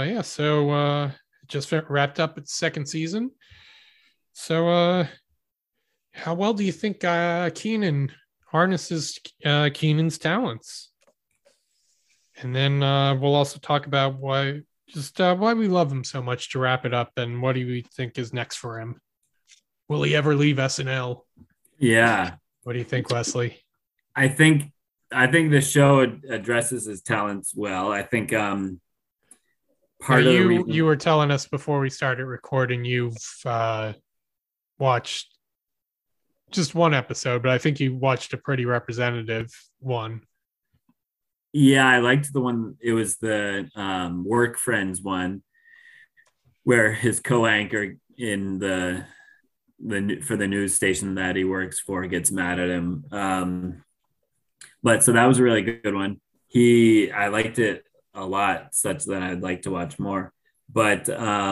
just wrapped up its 2nd season. So how well do you think Kenan harnesses Kenan's talents? And then we'll also talk about why we love him so much to wrap it up, and what do we think is next for him? Will he ever leave SNL? Yeah. What do you think, Wesley? I think the show addresses his talents well. I think you were telling us before we started recording you've watched just one episode, but I think you watched a pretty representative one. Yeah, I liked the one. It was the Work Friends one, where his co-anchor in the for the news station that he works for gets mad at him. But so that was a really good one. I liked it a lot, such that I'd like to watch more. But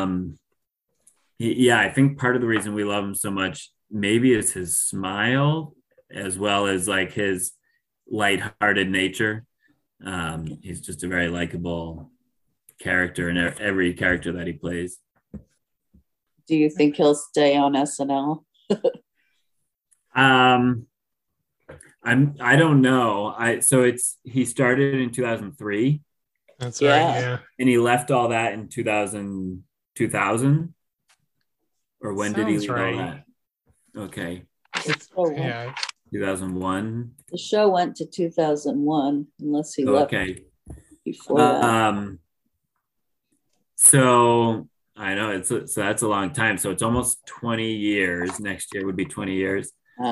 I think part of the reason we love him so much maybe is his smile, as well as like his lighthearted nature. He's just a very likable character in every character that he plays. Do you think he'll stay on SNL? I don't know. He started in 2003. That's right. Yeah. And he left all that in 2000. Or when did he leave all that? Okay. 2001. The show went to 2001, unless he left before that. So I know so that's a long time. So it's almost 20 years. Next year would be 20 years.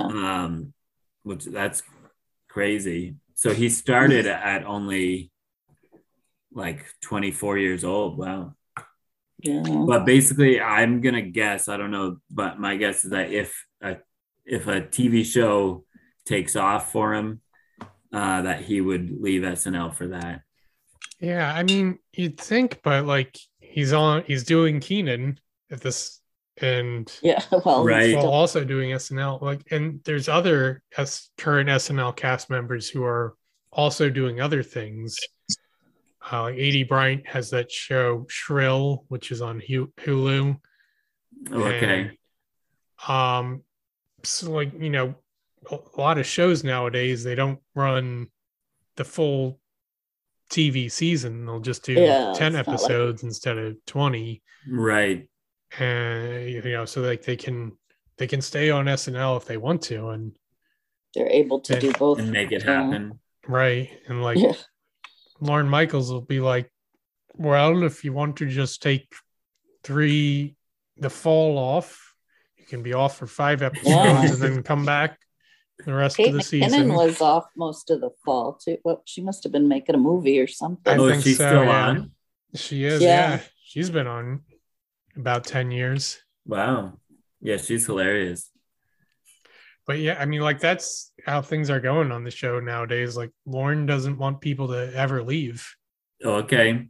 Which that's crazy. So he started at only like 24 years old. Wow. Yeah. But basically, I'm gonna guess. I don't know, but my guess is that if a TV show takes off for him, that he would leave SNL for that. Yeah, I mean, you'd think, but like he's doing Kenan at this, and right, also doing SNL. Like, and there's other current SNL cast members who are also doing other things. Like Aidy Bryant has that show Shrill, which is on Hulu. Okay. And, so like, you know, a lot of shows nowadays, they don't run the full TV season. They'll just do 10 episodes instead of 20. Right. And, you know, so like they can stay on SNL if they want to, and they're able to do both and make it happen. Right. And like Lorne Michaels will be like, well, if you want to just take the fall off, you can be off for 5 episodes and then come back the rest of the season. Kate McKinnon was off most of the fall too. Well, she must have been making a movie or something. I think she's still on? She is, yeah. She's been on about 10 years. Wow. Yeah, she's hilarious. But yeah, I mean, like that's how things are going on the show nowadays. Like Lorne doesn't want people to ever leave. Okay.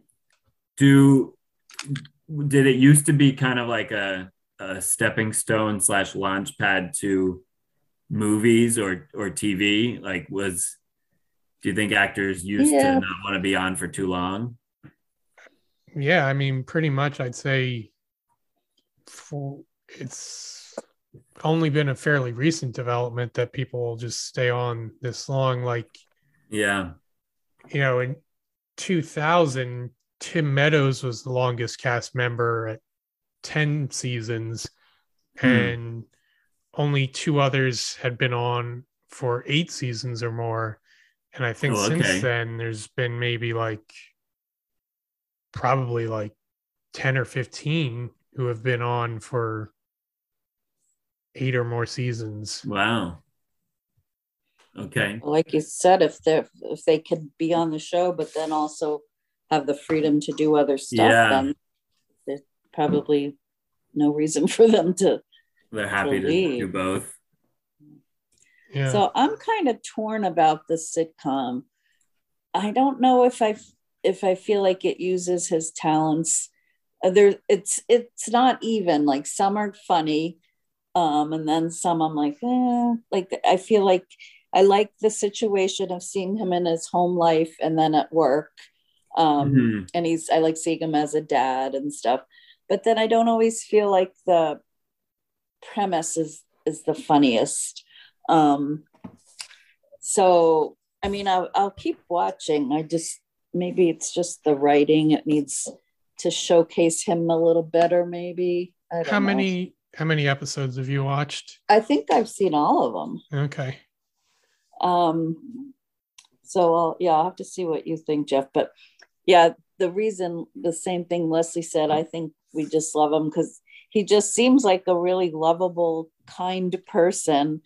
Did it used to be kind of like a stepping stone / launch pad to movies or TV? Like do you think actors used to not want to be on for too long? Yeah, I mean, pretty much I'd say it's only been a fairly recent development that people will just stay on this long. Like, you know, in 2000, Tim Meadows was the longest cast member at 10 seasons, and only 2 others had been on for 8 seasons or more. And I think since then there's been maybe probably 10 or 15 who have been on for 8 or more seasons. Wow. Okay. Like you said, if they could be on the show, but then also have the freedom to do other stuff, then there's probably no reason for them to. They're happy to do both. Yeah. So I'm kind of torn about the sitcom. I don't know if I feel like it uses his talents. It's not even. Like some are funny. And then some I'm like I feel like I like the situation of seeing him in his home life and then at work. And I like seeing him as a dad and stuff. But then I don't always feel like the premise is the funniest. So I mean I'll keep watching. Maybe it's just the writing. It needs to showcase him a little better, maybe. I don't know. How many episodes have you watched? I think I've seen all of them. Okay. So I'll have to see what you think, Jeff. But yeah, the same thing Leslie said, I think we just love him because he just seems like a really lovable, kind person,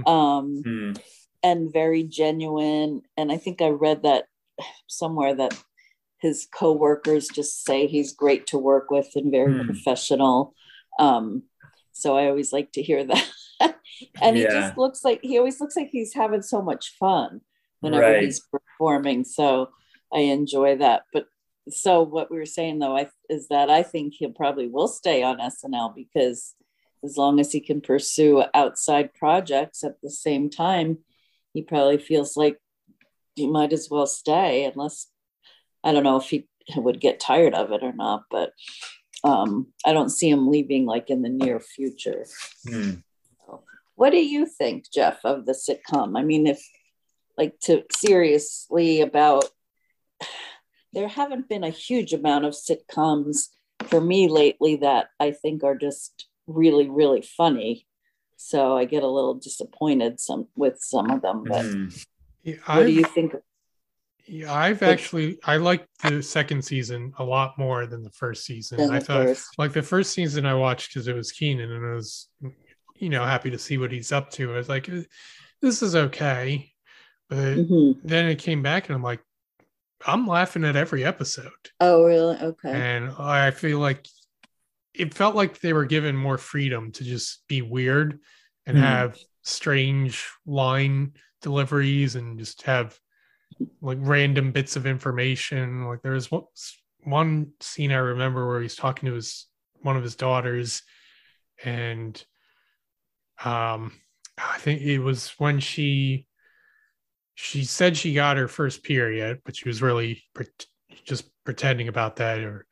and very genuine. And I think I read that somewhere that his coworkers just say he's great to work with and very professional. So I always like to hear that. And he always looks like he's having so much fun whenever he's performing. So I enjoy that. But so what we were saying though, is that I think he'll probably will stay on SNL, because as long as he can pursue outside projects at the same time, he probably feels like he might as well stay, unless, I don't know if he would get tired of it or not, but I don't see him leaving like in the near future. So, what do you think, Jeff, of the sitcom? I mean, if like to seriously about, there haven't been a huge amount of sitcoms for me lately that I think are just really, really funny. So I get a little disappointed with some of them. But what do you think? Yeah, I liked the second season a lot more than the first season. I thought like the first season I watched because it was Kenan, and I was, happy to see what he's up to. I was like, this is okay. But then it came back and I'm like, I'm laughing at every episode. Oh, really? Okay. And I feel like it felt like they were given more freedom to just be weird and have strange line deliveries and just have like random bits of information. Like there was one scene I remember where he's talking to one of his daughters, and I think it was when she said she got her first period, but she was really just pretending about that. Or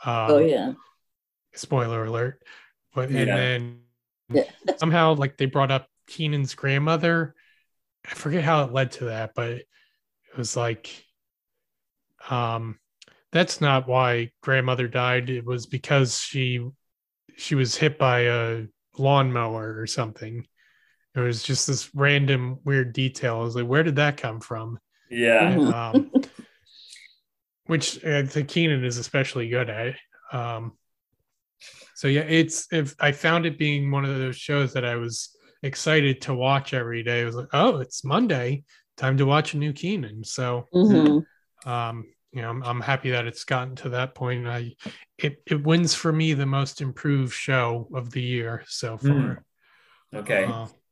spoiler alert. But and then somehow like they brought up Kenan's grandmother. I forget how it led to that, but it was like, that's not why grandmother died. It was because she was hit by a lawnmower or something. It was just this random weird detail. I was like, where did that come from? Yeah. Which I think Kenan is especially good at. So yeah, I found it being one of those shows that I was excited to watch every day. I was like, oh, it's Monday, time to watch a new Kenan. So, I'm happy that it's gotten to that point. It wins for me the most improved show of the year so far. Okay.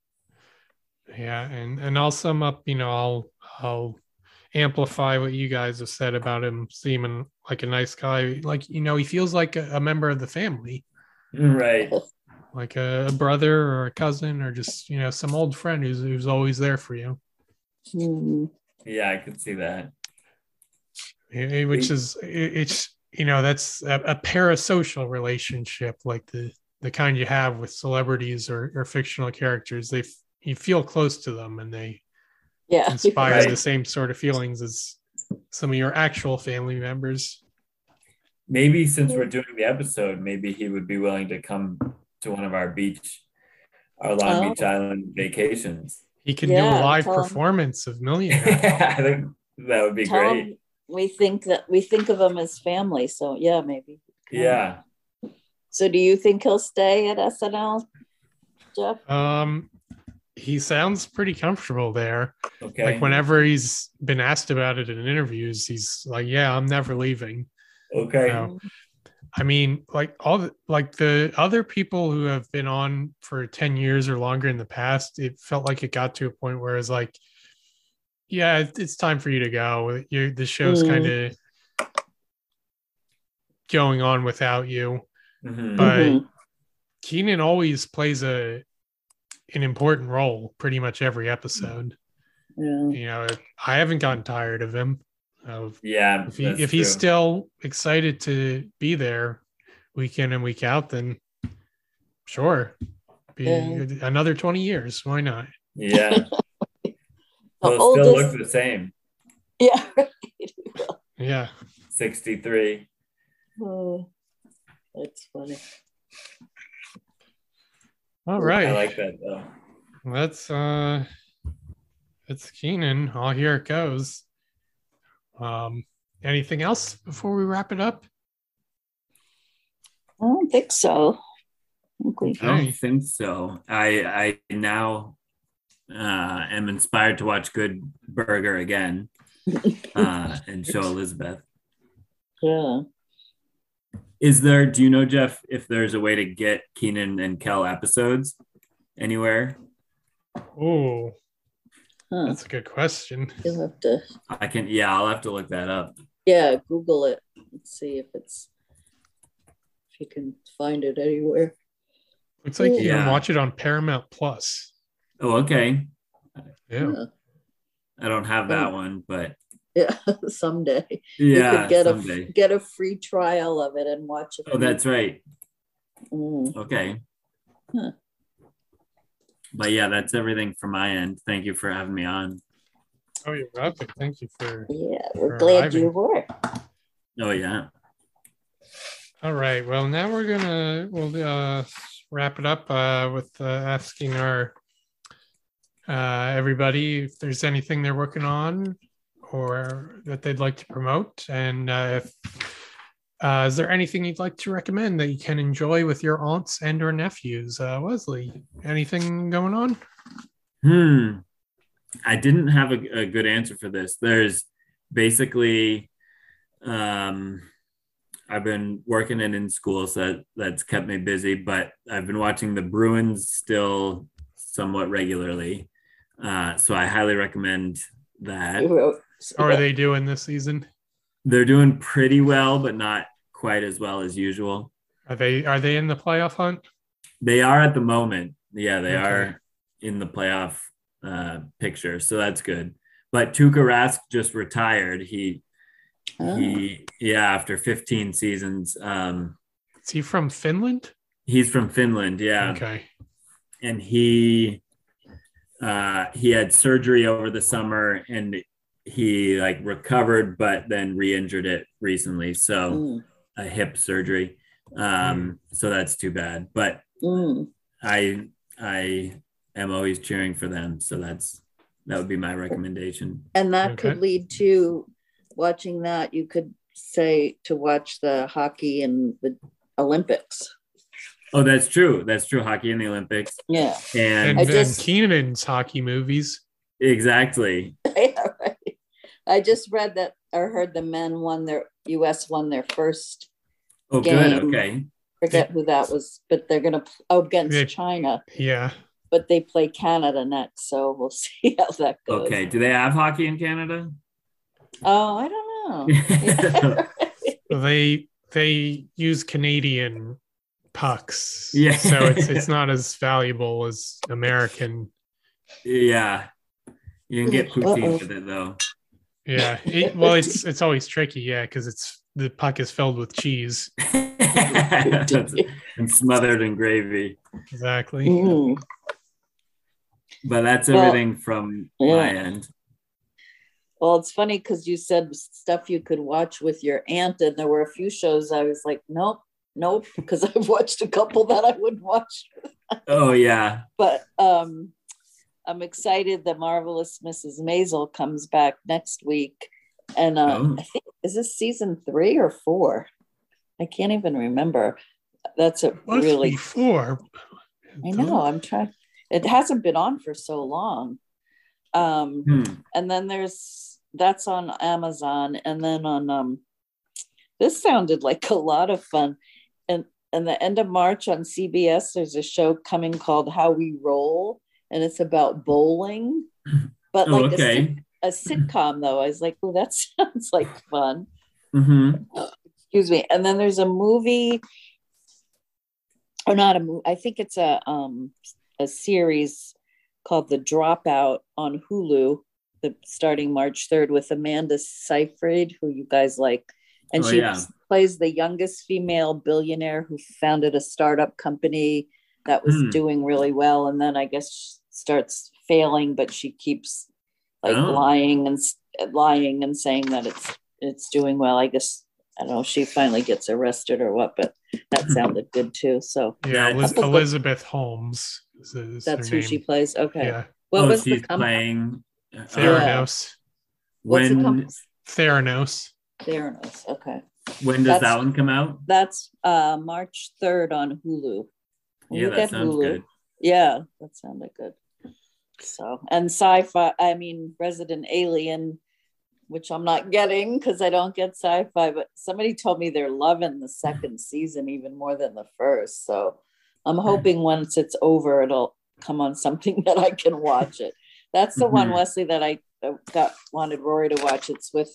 And I'll sum up. I'll amplify what you guys have said about him seeming like a nice guy. Like he feels like a member of the family, right? Like a brother or a cousin, or just some old friend who's always there for you. Yeah, I could see that. Which is it's that's a parasocial relationship, like the kind you have with celebrities or fictional characters. You feel close to them, and they inspire the same sort of feelings as some of your actual family members. Maybe since we're doing the episode, maybe he would be willing to come to one of our Long Beach Island vacations. He can do a live performance of Millionaire. I think that would be great. We think of him as family, so yeah, maybe. Yeah. So do you think he'll stay at SNL, Jeff? He sounds pretty comfortable there. Okay. Like whenever he's been asked about it in interviews, he's like, yeah, I'm never leaving. Okay. I mean, like the other people who have been on for 10 years or longer in the past, it felt like it got to a point where it's like, yeah, it's time for you to go. The show's kind of going on without you. But Kenan always plays an important role pretty much every episode. I haven't gotten tired of him. If he's still excited to be there week in and week out, then sure, another 20 years. Why not? Yeah. He'll still look the same. Yeah. Yeah. 63. Oh, that's funny. All right. I like that though. It's Kenan. I'll hear it goes. Anything else before we wrap it up? I don't think so. I don't think so. I now am inspired to watch Good Burger again and show Elizabeth. Yeah. Do you know, Jeff, if there's a way to get Kenan and Kel episodes anywhere? Oh, that's a good question. You'll have to. I'll have to look that up. Yeah, Google it. Let's see if you can find it anywhere. Looks like you can watch it on Paramount Plus. Oh, okay. Yeah. I don't have that one, but someday. Yeah, you could get a free trial of it and watch it. Oh, that's right. Okay. Huh. But yeah, that's everything from my end. Thank you for having me on. Oh, you're welcome. Thank you for. Yeah, we're glad you were. Oh yeah. All right. Well, now we'll wrap it up with asking our everybody if there's anything they're working on or that they'd like to promote, and if is there anything you'd like to recommend that you can enjoy with your aunts and or nephews? Wesley, anything going on? I didn't have a good answer for this. There's basically I've been working in school, so that's kept me busy, but I've been watching the Bruins still somewhat regularly. So I highly recommend that. How are they doing this season? They're doing pretty well, but not quite as well as usual. Are they in the playoff hunt? They are at the moment. Yeah, they are in the playoff picture, so that's good. But Tuukka Rask just retired. He after 15 seasons. Is he from Finland? He's from Finland, yeah. Okay. And he had surgery over the summer and he recovered, but then re-injured it recently. So a hip surgery. So that's too bad. But I am always cheering for them. So that would be my recommendation. And that could lead to watching that. You could say to watch the hockey and the Olympics. Oh, that's true. That's true. Hockey in the Olympics. Yeah. And Keenan's hockey movies. Exactly. Yeah, right. I just read that or heard the men US won their first game. Good. Okay. Forget who that was, but they're going to against China. Yeah. But they play Canada next, so we'll see how that goes. Okay. Do they have hockey in Canada? Oh, I don't know. Well, they use Canadian pucks. Yeah. So it's not as valuable as American. Yeah. You can get poutine with it though. Yeah. It's always tricky, because the puck is filled with cheese. And smothered in gravy. Exactly. Mm. But that's everything from my end. Well, it's funny because you said stuff you could watch with your aunt, and there were a few shows I was like, nope, because I've watched a couple that I wouldn't watch. Oh, yeah. But I'm excited that Marvelous Mrs. Maisel comes back next week. And I think, is this season 3 or 4? I can't even remember. That's really 4. I know. I'm trying. It hasn't been on for so long. And then that's on Amazon, and then on this sounded like a lot of fun. And the end of March on CBS, there's a show coming called How We Roll, and it's about bowling, but a sitcom though. I was like, oh, that sounds like fun. Excuse me. And then there's a movie, or not a movie. I think it's a series called The Dropout on Hulu, starting March 3rd with Amanda Seyfried, who you guys like. And she plays the youngest female billionaire who founded a startup company that was doing really well. And then I guess starts failing, but she keeps lying and saying that it's doing well. I guess, I don't know, she finally gets arrested or what, but that sounded good too. So yeah, Elizabeth Holmes. That's who she plays. Okay. Yeah. What was she's playing Theranos. What's it called? Theranos. Okay. When does that one come out? That's March 3rd on Hulu. Yeah, that sounds good. Yeah, that sounded good. So, and sci-fi, Resident Alien which I'm not getting because I don't get sci-fi, but somebody told me they're loving the second season even more than the first. So I'm hoping once it's over, it'll come on something that I can watch it. That's the one, Wesley, that I wanted Rory to watch. It's with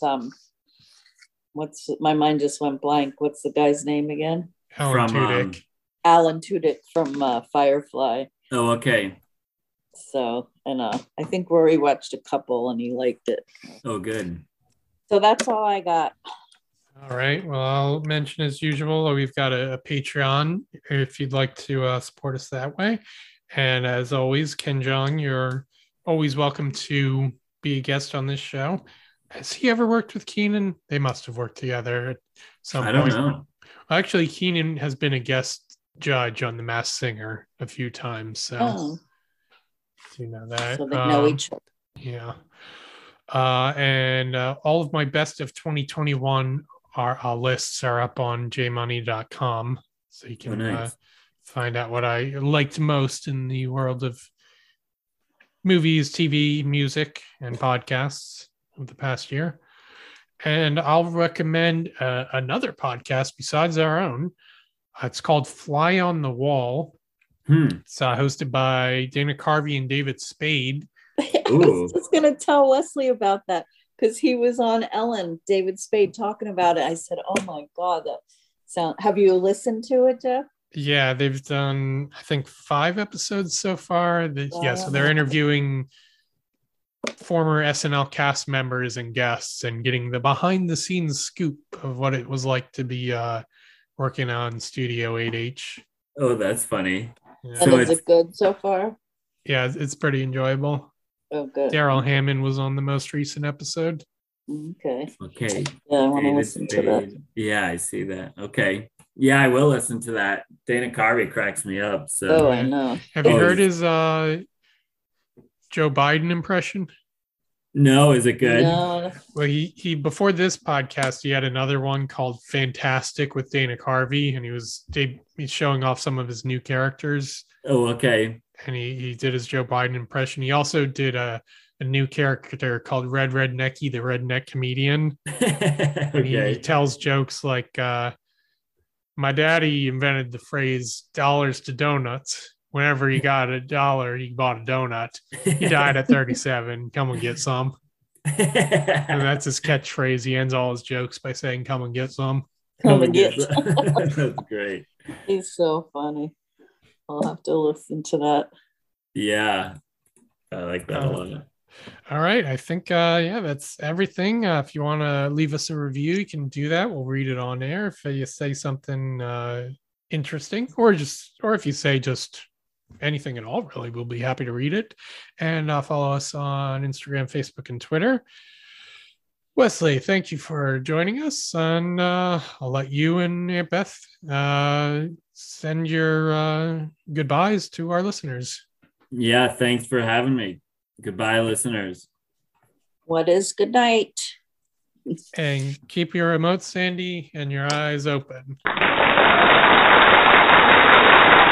my mind just went blank. What's the guy's name again? Alan Tudyk. Alan Tudyk from Firefly. Oh, okay. So, and I think Rory watched a couple and he liked it. Oh, good. So that's all I got. All right. Well, I'll mention as usual, we've got a Patreon if you'd like to support us that way. And as always, Ken Jeong, you're always welcome to be a guest on this show. Has he ever worked with Keenan? They must have worked together at some point. I don't know. Actually, Keenan has been a guest judge on The Masked Singer a few times. So, you know that. So they know each other. Yeah. And all of my best of 2021 lists are up on jmoney.com. So you can find out what I liked most in the world of movies, TV, music, and podcasts of the past year. And I'll recommend another podcast besides our own. It's called Fly on the Wall. It's hosted by Dana Carvey and David Spade. I was just going to tell Wesley about that because he was on Ellen, David Spade, talking about it. I said, oh my God, that sound. Have you listened to it, Jeff? Yeah, they've done, I think, 5 episodes so far. So they're interviewing former SNL cast members and guests and getting the behind the scenes scoop of what it was like to be working on Studio 8H. Oh, that's funny. Yeah. So is it good so far? Yeah, it's pretty enjoyable. Oh, good. Daryl Hammond was on the most recent episode. Okay. Yeah, I want to listen to that. Yeah, I see that. Okay. Yeah, I will listen to that. Dana Carvey cracks me up. So. Oh, I know. Have you heard his Joe Biden impression? No, is it good? No. Well, he before this podcast, he had another one called Fantastic with Dana Carvey, and he's showing off some of his new characters. Oh, okay. And he did his Joe Biden impression. He also did a new character called Red Rednecky, the redneck comedian. Okay. And he tells jokes like, my daddy invented the phrase dollars to donuts. Whenever he got $1, he bought a donut. He died at 37. Come and get some. And that's his catchphrase. He ends all his jokes by saying, come and get some. Come and get some. That's great. He's so funny. I'll have to listen to that. Yeah. I like that a lot. All right. I think, that's everything. If you want to leave us a review, you can do that. We'll read it on air. If you say something interesting or if you say just anything at all, really, we'll be happy to read it. And follow us on Instagram, Facebook, and Twitter. Wesley, thank you for joining us. And I'll let you and Aunt Beth send your goodbyes to our listeners. Yeah, thanks for having me. Goodbye, listeners. What is good night? And keep your remote, Sandy, and your eyes open.